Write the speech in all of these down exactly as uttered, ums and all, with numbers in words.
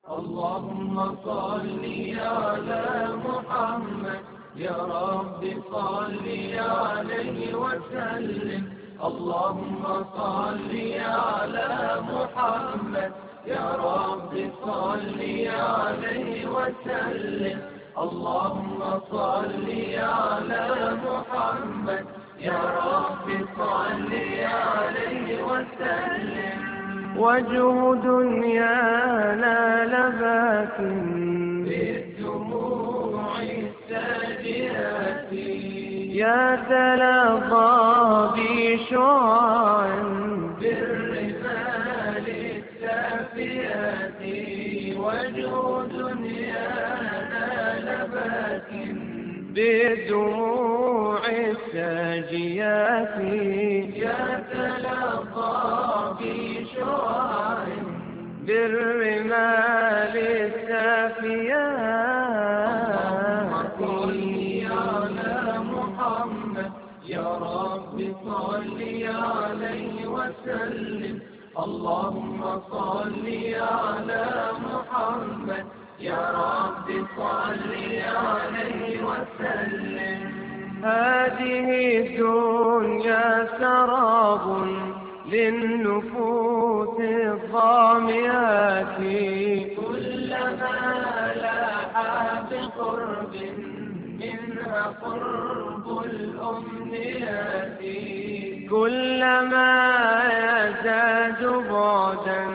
اللهم صل على محمد يا رب صل عليه وسلم. اللهم صل على محمد يا رب صل عليه وسلم. اللهم صل على محمد يا رب صل عليه وسلم. وجه دنيانا لباك بالدموع الساجئات يتلظى بشعاع بالرمال السافيات. وجه دنيانا لباك بالدموع الساجئات يتلظى بشعاع بالرمال السافيات. اللهم صل على محمد يا رب صل عليه وسلم. اللهم صل على محمد يا رب صل عليه وسلم. هذه الدنيا سراب للنفوس الظامئات كلما لاح بقرب منها قرب الأمنيات. كلما يزداد بعدا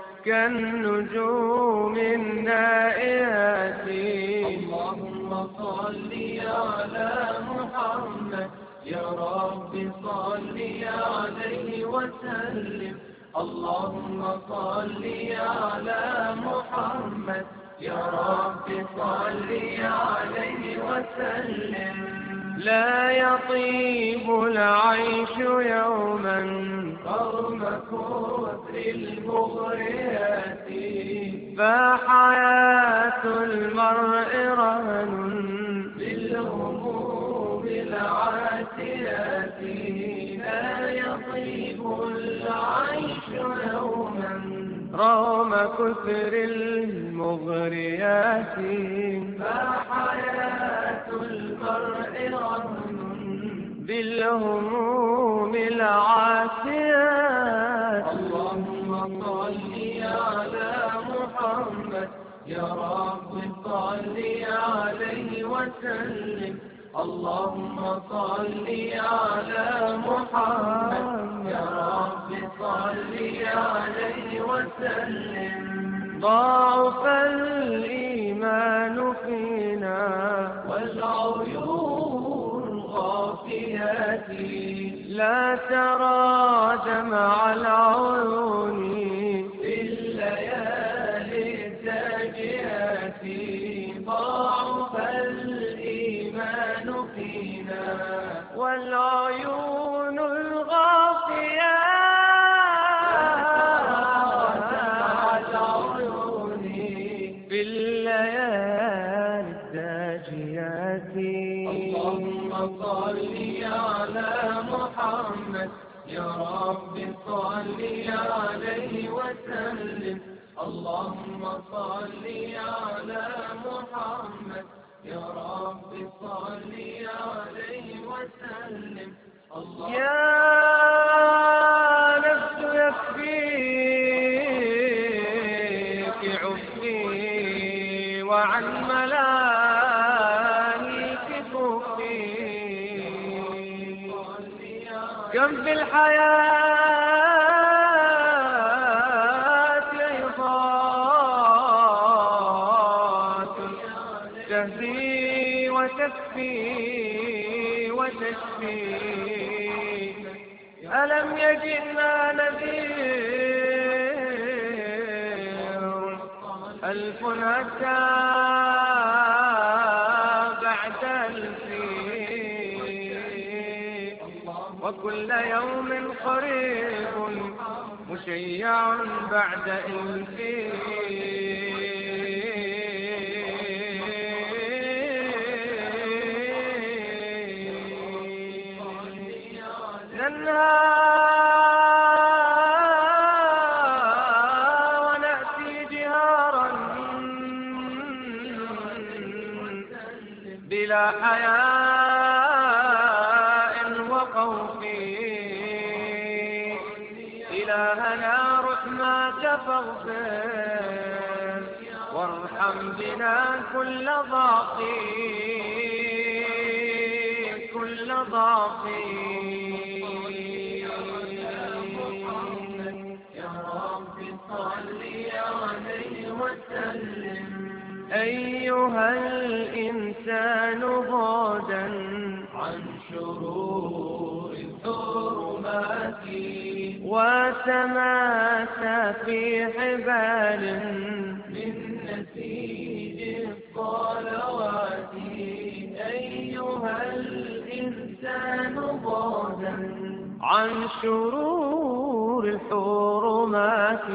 كالنجوم النائيات. اللهم صل على محمد يا رب صل عليه وسلم. اللهم صل على محمد يا رب صل عليه وسلم. لا يطيب العيش يوما رغم كثر المغريات. فحياة المرء رهن بالهموم العاتيات. لا يطيب العيش يوما رغم كثر المغريات. فحياة المرء رهن بالهموم العاتيات. اللهم صل على محمد يا رب صل عليه وسلم. اللهم صل على محمد يا رب صل عليه وسلم. ضعف الإيمان فينا والعيون غافيات لا ترى دمع العيون في الليالي الساجئات. ضعف الإيمان فينا والعيون الغافيات في الليالي الساجئات. اللهم صل على محمد يا رب صل عليه وسلم. اللهم صل على محمد يا رب صل عليه وسلم. يا نفس يكفيك عفي وعن ملاهيك كفي. كم في الحياة عظات تهدي وتكفي وتشفي. ألم يجئنا نذير ألف أتى بعد الفيل. وكل يوم قريب مشيع بعد الفيل. ننهى ونأتي جهارا بلا حياء وخوف إلهنا رحمك فاغفر وارحم بنا كل ضعف كل ضعف يا رب صل عليه وسلم أيها الإنسان بعدا عن شرور الظلمات وتماسى في حبال من نسيج الصلوات أيها الإنسان بعدا عن شرور الحرمات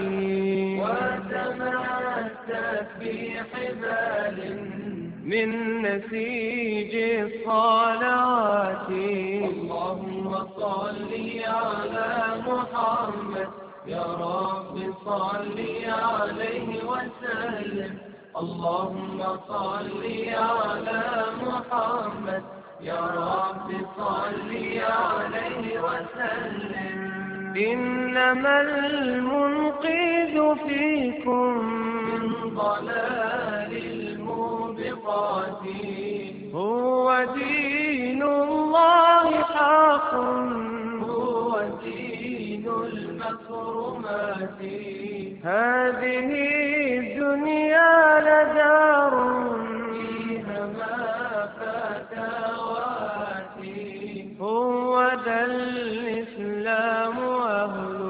وتماسك في حبال من نسيج الصلوات اللهم صل على محمد يا رب صل عليه وسلم اللهم صل على محمد يا رب صل عليه وسلم إنما المنقذ فيكم من ضلال الموبقات هو دين الله حق هو دين المكرمات هذه الدنيا لدار فيها ما فتواتي هو ذا الإسلام أهل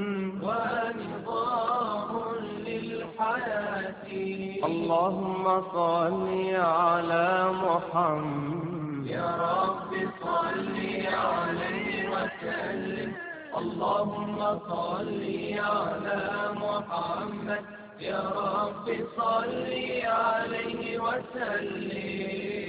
ونظام للحياة اللهم صل على محمد يا رب صل عليه وسلم اللهم صل على محمد يا رب صل عليه وسلم